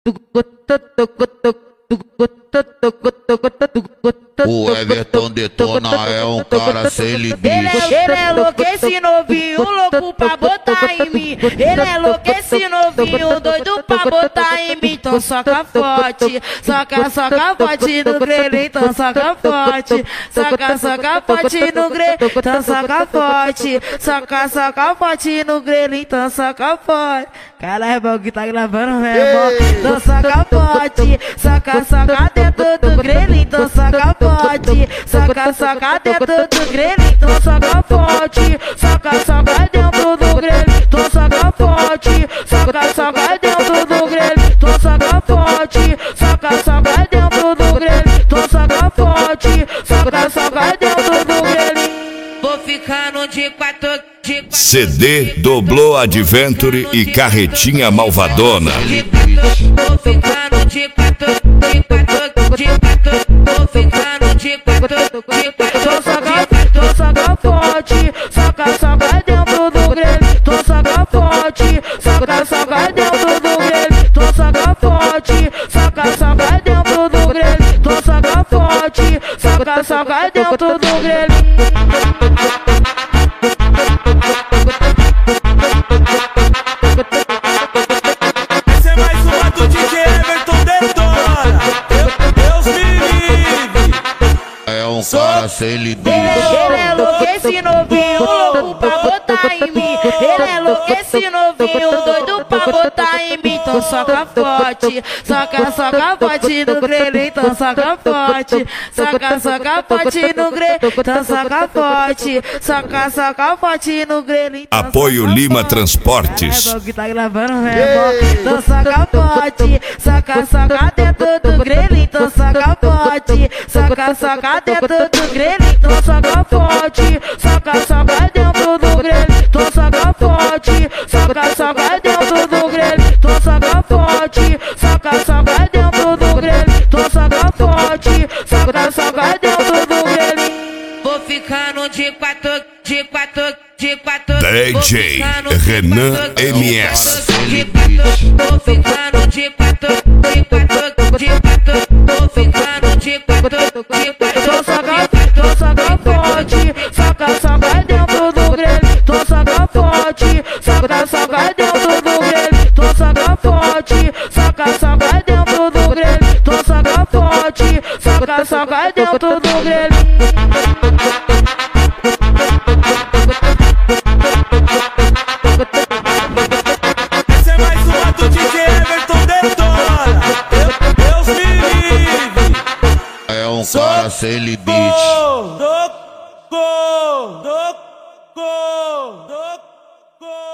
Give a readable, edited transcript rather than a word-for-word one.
O Everton Detona é um cara sem limite. Ele é louco, esse novinho, louco pra botar em mim. Ele é louco, esse novinho, doido pra botar em mim. Então soca forte, soca forte no grelho, então soca forte. Soca forte no grelho, então soca forte. Soca forte no grelho, então soca forte. Caralho, o que tá gravando mesmo? Então soca forte, soca dentro do grelho, então soca forte. Soca dentro do grelho, então soca forte. Soca dentro do grelho, então soca forte. Soca dentro do grelho, então soca forte. Soca dentro do grelho, então soca forte. Soca dentro do grelho. Vou ficar no de quatro. CD Doblô Adventure e Carretinha Malvadona. Vou ficar no de quatro. Vou ficar no de quatro. Tô soca forte, soca dentro do grelho. Tô soca forte, soca dentro do grelho. Tô soca forte, soca dentro do grelho. Tô soca forte, soca dentro do grelho. Essa é mais uma do DJ Everton Detona. Deus me livre. É um cara sem limite. Ele é louco, esse novinho, louco pra botar em mim. Ele é louco, esse novinho, doido pra botar em mim. Então soca forte, soca forte no grelho, então soca forte. Soca forte no grelho, então soca forte. Soca forte no grelho, então Apoio Lima Transportes. é o que tá gravando mesmo. Então soca forte, soca dentro do grelho, então soca forte. Soca dentro do grelho, então soca forte. Soca dentro do grelho, então soca forte. Soca dentro do grelho, então soca forte. Soca dentro do grelho, então soca forte. Soca dentro do grelho. Vou ficar no de quatro. DJ Renan MS. Vou ficar no de quatro. Vou ficar no de quatro. Tô soca forte, soca dentro do grelho. Tô soca forte, soca dentro do grelho. Tô soca forte, soca dentro do grelho. Tô soca forte, soca dentro do grelho. Essa é mais uma do DJ Everton Detona. Deus me livre. É um cara sem limite. Go, go, go, go, go, go.